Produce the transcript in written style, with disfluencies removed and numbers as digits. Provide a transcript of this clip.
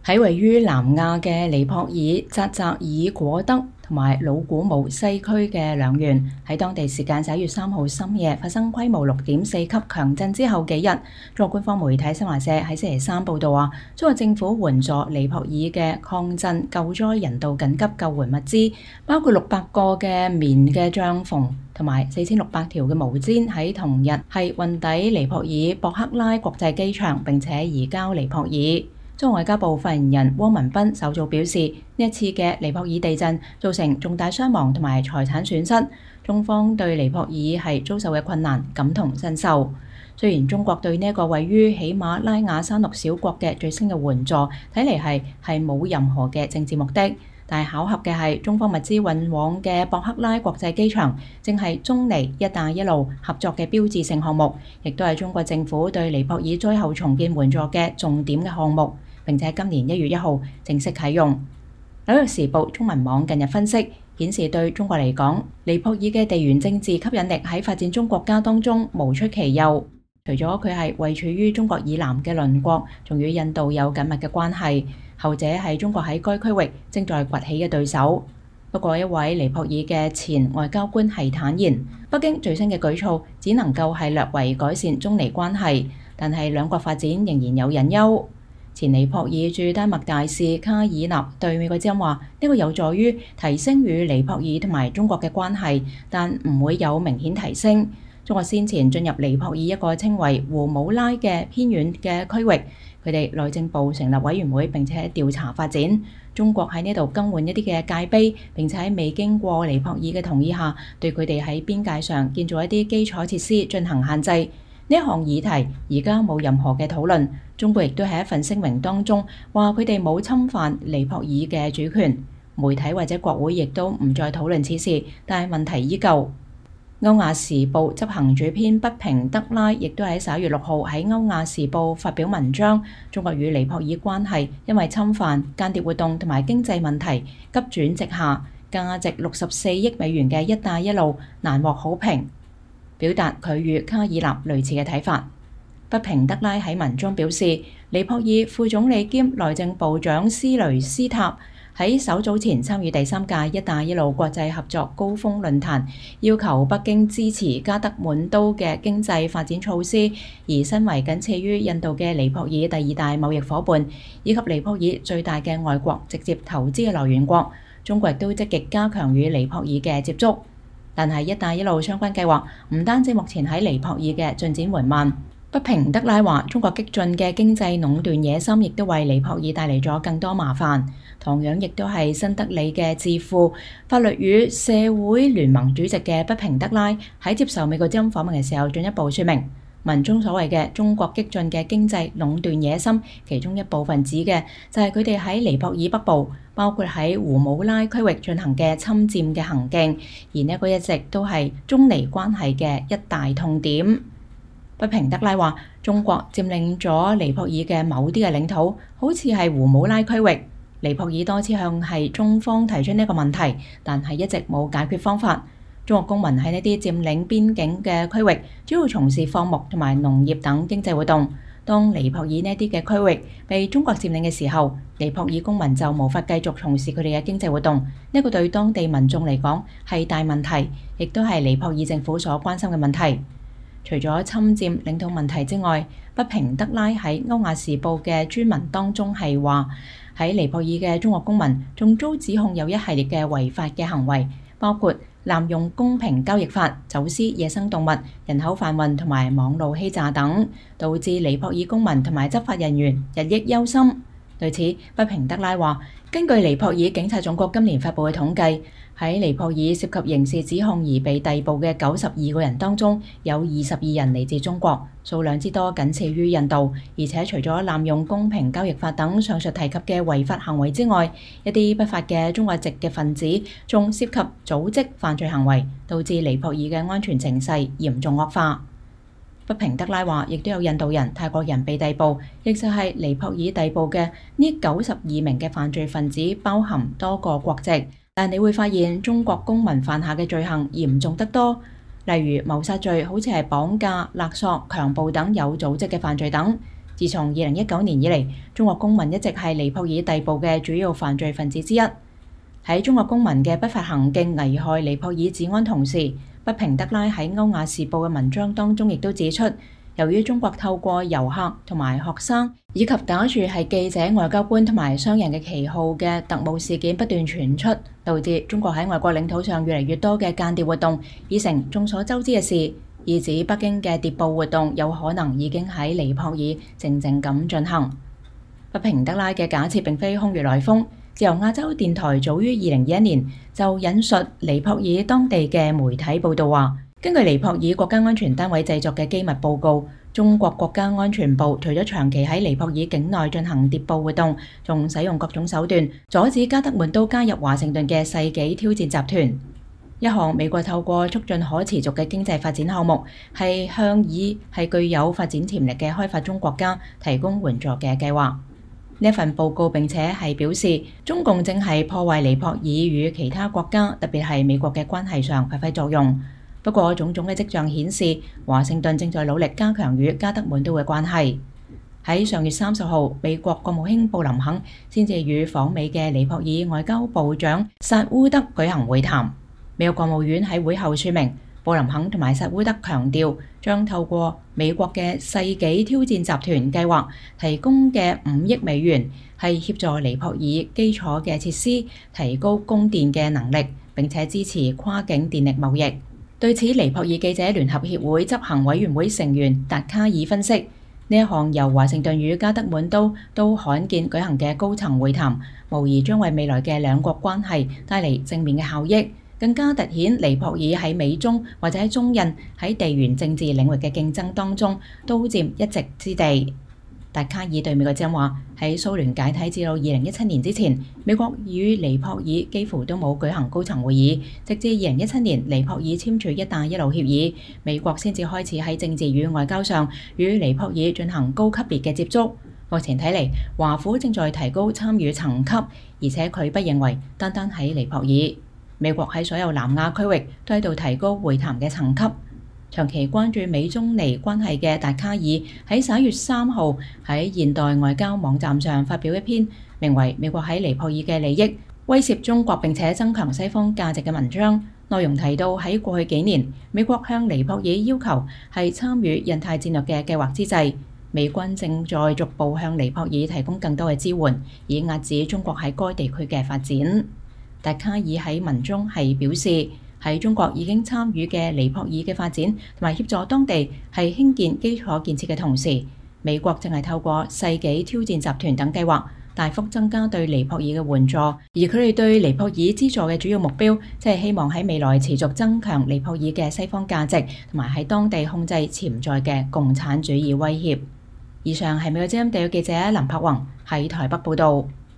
喺位於南亞嘅尼泊爾扎扎爾果德同埋魯古姆西區嘅兩縣，喺當地時間11月3號深夜發生規模6.4級強震之後幾日，中國官方媒體新華社喺星期三報道話，中國政府援助尼泊爾嘅抗震救災人道緊急救援物資，包括600個嘅棉嘅帳篷同埋4600條嘅毛氈，喺同日係運抵尼泊爾博克拉國際機場，並且移交尼泊爾。中國外交部發言人汪文斌首早表示，呢一次嘅尼泊爾地震造成重大傷亡同埋財產損失，中方對尼泊爾係遭受嘅困難感同身受。雖然中國對呢一個位於喜馬拉雅山麓小國嘅最新嘅援助睇嚟係冇任何嘅政治目的，但係巧合嘅係中方物資運往嘅博克拉國際機場正係中尼一帶一路合作嘅標誌性項目，亦都係中國政府對尼泊爾災後重建援助嘅重點嘅項目，並且今年1月1號正式啟用。紐約時報中文網近日分析顯示，對中國嚟講，尼泊爾嘅地緣政治吸引力喺發展中國家當中無出其右。除咗佢係位處於中國以南嘅鄰國，仲與印度有緊密嘅關係，後者係中國喺該區域正在崛起嘅對手。不過，一位尼泊爾嘅前外交官係坦言，北京最新嘅舉措只能夠係略為改善中尼關係，但係兩國發展仍然有隱憂。前尼泊爾駐丹麥大使卡爾納對美國之音話：呢個有助於提升與尼泊爾同埋中國嘅關係，但唔會有明顯提升。中國先前進入尼泊爾一個稱為胡姆拉嘅偏遠嘅區域，佢哋內政部成立委員會並且調查發展。中國喺呢度更換一啲嘅界碑，並且喺未經過尼泊爾嘅同意下，對佢哋喺邊界上建造一啲基礎設施進行限制。呢一項議題而家冇任何嘅討論。中國亦都喺一份聲明當中話佢哋冇侵犯尼泊爾嘅主權。媒體或者國會亦都唔再討論此事，但係問題依舊。歐亞時報執行主編畢平德拉亦都喺11月6號喺歐亞時報發表文章，中國與尼泊爾關係因為侵犯、間諜活動同埋經濟問題急轉直下，價值64億美元嘅一帶一路難獲好評，表達佢與卡爾納類似嘅睇法。畢平德拉喺文中表示，尼泊爾副總理兼內政部長斯雷斯塔喺稍早前參與第3屆一帶一路國際合作高峰論壇，要求北京支持加德滿都嘅經濟發展措施，而身為僅次於印度嘅尼泊爾第2大貿易夥伴，以及尼泊爾最大嘅外國直接投資嘅來源國，中國亦都積極加強與尼泊爾嘅接觸。但係一帶一路相關計劃唔單止目前喺尼泊爾嘅進展緩慢。畢平德拉話，中國激進嘅經濟壟斷野心亦都為尼泊爾帶嚟咗更多麻煩。同樣亦都係新德里嘅智庫法律與社會聯盟主席嘅畢平德拉喺接受美國之音訪問嘅時候進一步說明，文中所謂嘅中國激進嘅經濟壟斷野心，其中一部分指嘅就係佢哋喺尼泊爾北部，包括喺胡姆拉區域進行嘅侵佔嘅行徑，而呢個一直都係中尼關係嘅一大痛點。畢平德拉話，中國佔領咗尼泊爾嘅某啲嘅領土，好似係胡姆拉區域。尼泊爾多次向係中方提出呢個問題，但係一直冇解決方法。中國公民喺呢啲佔領邊境嘅區域，主要從事放牧同埋農業等經濟活動。當尼泊爾呢啲嘅區域被中國佔領嘅時候，尼泊爾公民就無法繼續從事佢哋嘅經濟活動。呢個對當地民眾嚟講係大問題，亦都係尼泊爾政府所關心嘅問題。除咗侵佔領土問題之外，畢平德拉喺歐亞時報嘅專文當中係話，喺尼泊爾嘅中國公民仲遭指控有一系列嘅違法嘅行為，包括濫用公平交易法、走私野生動物、人口販運同埋網路欺詐等，導致尼泊爾公民同埋執法人員日益憂心。對此，畢平德拉話，根據尼泊爾警察總局今年發布嘅統計，喺尼泊爾涉及刑事指控而被逮捕嘅92個人當中，有22人嚟自中國，數量之多僅次於印度。而且除咗濫用公平交易法等上述提及嘅違法行為之外，一啲不法嘅中國籍嘅分子仲涉及組織犯罪行為，導致尼泊爾嘅安全情勢嚴重惡化。畢平德拉話，亦都有印度人、泰國人被逮捕，亦就係尼泊爾逮捕嘅呢92名嘅犯罪分子，包含多個國籍。但你會發現中國公民犯下嘅罪行嚴重得多，例如謀殺罪，好似係綁架、勒索、強暴等有組織嘅犯罪等。 自從2019年以嚟，中國公民一直係尼泊爾逮捕嘅主要犯罪分子之一。喺中國公民嘅不法行徑危害尼泊爾治安同時，畢平德拉喺歐亞時報嘅文章當中亦都指出，由於中國透過遊客同埋學生以及打住係記者、外交官同埋商人嘅旗號嘅特務事件不斷傳出，導致中國喺外國領土上越嚟越多嘅間諜活動，已成眾所周知嘅事。意指北京嘅諜報活動有可能已經喺尼泊爾靜靜咁進行。畢平德拉嘅假設並非空穴來風。自由亞洲電台早於2021年就引述尼泊爾當地嘅媒體報道話，根據尼泊爾國家安全單位製作嘅機密報告，中國國家安全部除咗長期喺尼泊爾境內進行諜報活動，仲使用各種手段阻止加德滿都加入華盛頓嘅世紀挑戰集團，一項美國透過促進可持續嘅經濟發展項目，係向以具有發展潛力嘅開發中國家提供援助嘅計劃。呢份報告並且係表示，中共正係破壞尼泊爾與其他國家，特別係美國嘅關係上發揮作用。不過，種種嘅跡象顯示，華盛頓正在努力加強與加德滿都嘅關係。喺上月30號，美國國務卿布林肯先至與訪美嘅尼泊爾外交部長薩烏德舉行會談。美國國務院喺會後說明，布林肯同埋薩烏德強調，將透過美國嘅世紀挑戰集團計劃提供嘅5億美元，係協助尼泊爾基礎嘅設施提高供電嘅能力，並且支持跨境電力貿易。對此，尼泊爾記者聯合協會執行委員會成員達卡爾分析，呢一項由華盛頓與加德滿都罕見舉行嘅高層會談，無疑將為未來嘅兩國關係帶嚟正面嘅效益。更加凸顯尼泊爾喺美中或者喺中印喺地緣政治領域嘅競爭當中都佔一席之地。達卡爾對美國正話，喺蘇聯解體至到2017年之前，美國與尼泊爾幾乎都冇舉行高層會議，直至2017年尼泊爾簽署一帶一路協議，美國先至開始喺政治與外交上與尼泊爾進行高級別嘅接觸。目前睇嚟，華府正在提高參與層級，而且佢不認為單單喺尼泊爾。美國喺所有南亞區域都喺度提高會談嘅層級。長期關注美中尼關係嘅達卡爾喺11月3號喺現代外交網站上發表一篇名為《美國喺尼泊爾嘅利益威脅中國並且增強西方價值》嘅文章，內容提到喺過去幾年，美國向尼泊爾要求係參與印太戰略嘅計劃之際，美軍正在逐步向尼泊爾提供更多嘅支援，以壓止中國喺該地區嘅發展。達卡爾喺文中係表示，喺中國已經參與嘅尼泊爾嘅發展同埋協助當地係興建基礎建設嘅同時，美國正係透過世紀挑戰集團等計劃大幅增加對尼泊爾嘅援助，而佢哋對尼泊爾資助嘅主要目標，即係希望喺未來持續增強尼泊爾嘅西方價值，同埋喺當地控制潛在嘅共產主義威脅。以上係美國之音地區記者林柏宏喺台北報導。